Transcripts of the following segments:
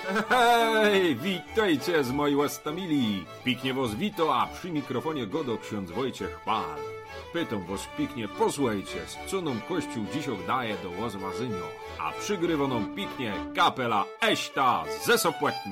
Hej, witajcie z mojej łastamili. Piknie was wito, a przy mikrofonie godo ksiądz Wojciech Pal. Pytam was piknie, posłuchajcie, co nam Kościół dzisiaj daje do łazwazynio, a przygrywa nam piknie kapela Eśta ze Sopłetni.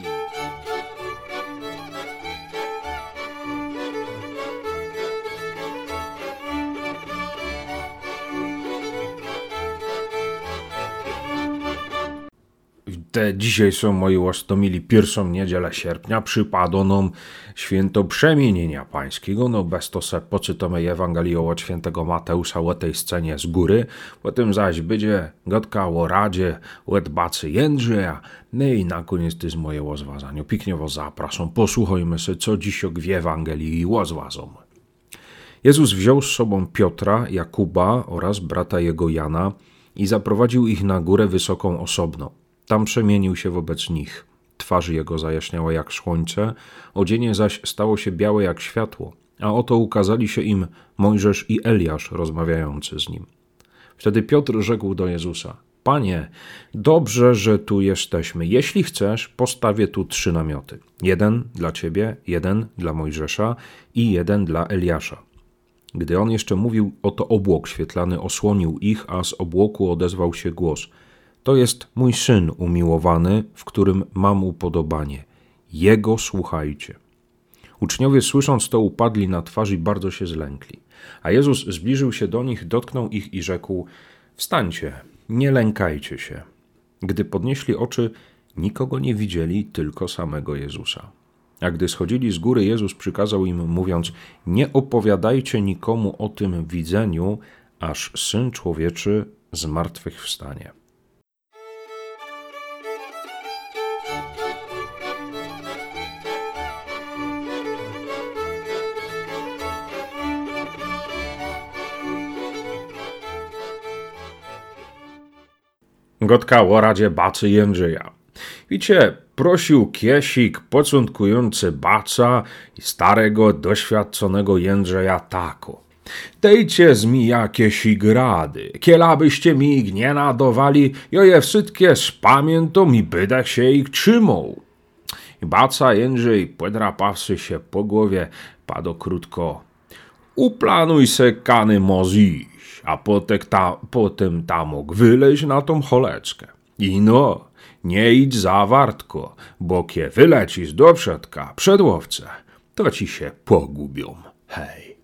Te dzisiaj są moi łastomili pierwszą niedzielę sierpnia, przypadło nam święto Przemienienia Pańskiego, no bez to se poczytamy Ewangelię od świętego Mateusza o tej scenie z góry, potem zaś będzie gotka o Radzie, o dbacy Jędrzeja, no i na koniec to jest moje łazwazanie. Pięknie was zapraszam, posłuchajmy się, co dziś w Ewangelii łazwazą. Jezus wziął z sobą Piotra, Jakuba oraz brata jego Jana i zaprowadził ich na górę wysoką osobno. Tam przemienił się wobec nich. Twarz jego zajaśniała jak słońce, odzienie zaś stało się białe jak światło, a oto ukazali się im Mojżesz i Eliasz rozmawiający z nim. Wtedy Piotr rzekł do Jezusa: Panie, dobrze, że tu jesteśmy. Jeśli chcesz, postawię tu 3 namioty. 1 dla ciebie, 1 dla Mojżesza i 1 dla Eliasza. Gdy on jeszcze mówił, oto obłok świetlany osłonił ich, a z obłoku odezwał się głos: To jest mój Syn umiłowany, w którym mam upodobanie. Jego słuchajcie. Uczniowie słysząc to upadli na twarz i bardzo się zlękli. A Jezus zbliżył się do nich, dotknął ich i rzekł: Wstańcie, nie lękajcie się. Gdy podnieśli oczy, nikogo nie widzieli, tylko samego Jezusa. A gdy schodzili z góry, Jezus przykazał im, mówiąc: Nie opowiadajcie nikomu o tym widzeniu, aż Syn Człowieczy zmartwychwstanie. Gotka o Radzie bacy Jędrzeja. Wiecie, prosił kiesik początkujący baca i starego, doświadczonego Jędrzeja tako: Dejcie z mi jakiesik rady, kielabyście mi ich nie nadawali, jo je wszystkie spamiętam i bydech się ich trzymał. I baca Jędrzej, podrapawszy się po głowie, padł krótko: Uplanuj se kany moziś, a potem tamok wyleź na tą choleczkę. I no, nie idź za wartko, bo kie wylecisz do przedka przed łowcę, to ci się pogubią. Hej.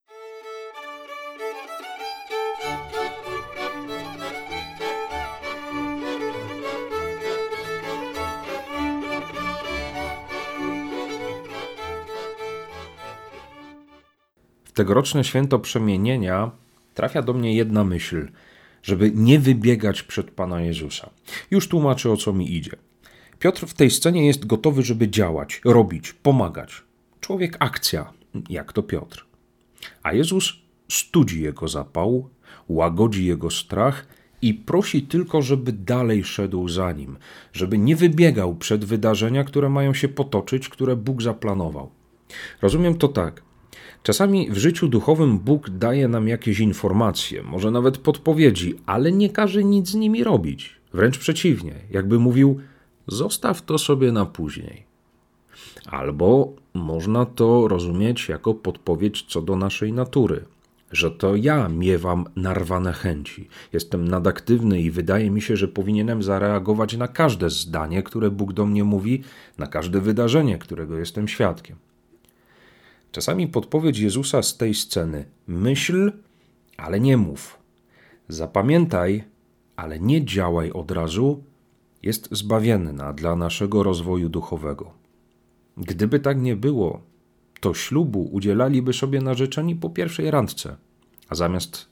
W tegoroczne święto Przemienienia trafia do mnie jedna myśl, żeby nie wybiegać przed Pana Jezusa. Już tłumaczę, o co mi idzie. Piotr w tej scenie jest gotowy, żeby działać, robić, pomagać. Człowiek akcja, jak to Piotr. A Jezus studzi jego zapał, łagodzi jego strach i prosi tylko, żeby dalej szedł za nim, żeby nie wybiegał przed wydarzenia, które mają się potoczyć, które Bóg zaplanował. Rozumiem to tak. Czasami w życiu duchowym Bóg daje nam jakieś informacje, może nawet podpowiedzi, ale nie każe nic z nimi robić. Wręcz przeciwnie, jakby mówił: zostaw to sobie na później. Albo można to rozumieć jako podpowiedź co do naszej natury, że to ja miewam narwane chęci. Jestem nadaktywny i wydaje mi się, że powinienem zareagować na każde zdanie, które Bóg do mnie mówi, na każde wydarzenie, którego jestem świadkiem. Czasami podpowiedź Jezusa z tej sceny: myśl, ale nie mów. Zapamiętaj, ale nie działaj od razu, jest zbawienna dla naszego rozwoju duchowego. Gdyby tak nie było, to ślubu udzielaliby sobie narzeczeni po pierwszej randce, a zamiast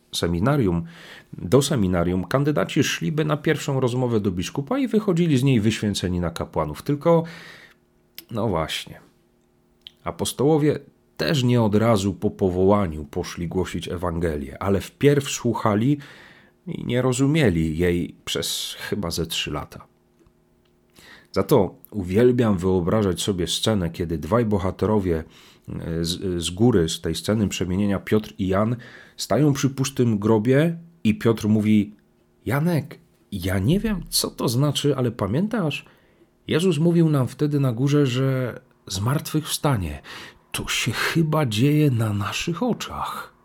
do seminarium kandydaci szliby na pierwszą rozmowę do biskupa i wychodzili z niej wyświęceni na kapłanów. Tylko, no właśnie, apostołowie też nie od razu po powołaniu poszli głosić Ewangelię, ale wpierw słuchali i nie rozumieli jej przez chyba ze 3 lata. Za to uwielbiam wyobrażać sobie scenę, kiedy dwaj bohaterowie z góry, z tej sceny przemienienia, Piotr i Jan, stają przy pustym grobie i Piotr mówi: Janek, ja nie wiem, co to znaczy, ale pamiętasz, Jezus mówił nam wtedy na górze, że zmartwychwstanie to się chyba dzieje na naszych oczach.